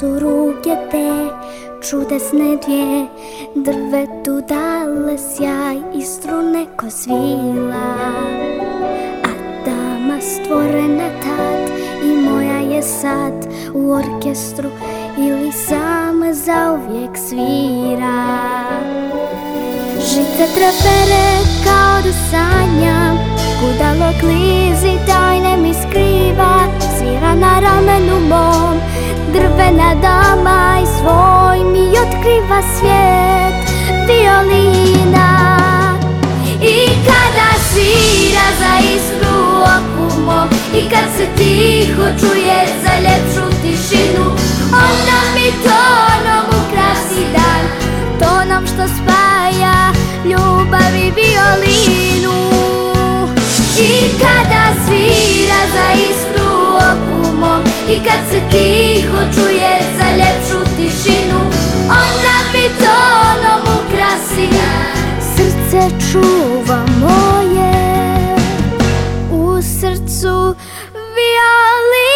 su ruke te čudesne dvije, drvetu dale sjaj i strune ko svila. A dama stvorena tad i moja je sad u orkestru ili sama zauvijek svira. Žice trepere kao da sanjam, gudalo klizi tajne mi skriva, svira na ramenu mom, drvena dama i svoj mi otkriva svijet, violina. I kada svira za iskru u oku mom, i kad se tiho čuje za ljepšu tišinu, onda mi tonom ukrasi dan, tonom što spaja ljubav i violinu. I kada svira za iskru u oku mom, i kad se tiho čuje za ljepšu tišinu, onda mi tonom ukrasi srce čuva moje, u srcu violine.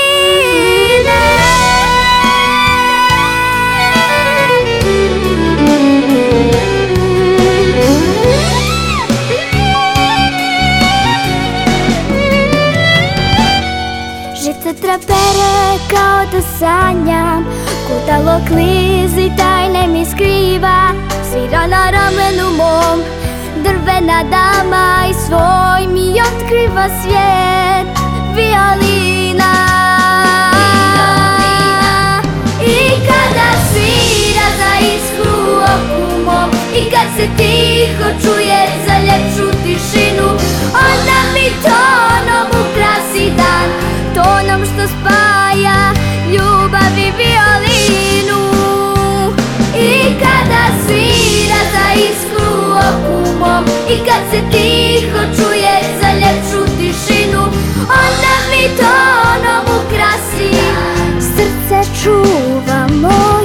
Žice trepere kao da sanjam, gudalo klizi tajne mi skriva, svira na ramenu mom, drvena dama i svoj mi otkriva svijet, violina. I kada svira za iskru u oku mom, i kad se tiho čuje za ljepšu tišinu, onda mi tonom ukrasi dan, tonom što spaja ljubav i violinu. I kada svira za iskru u oku mom, i kad se tiho čuje za ljepšu tišinu, onda mi tonom ukrasi srce čuva moje.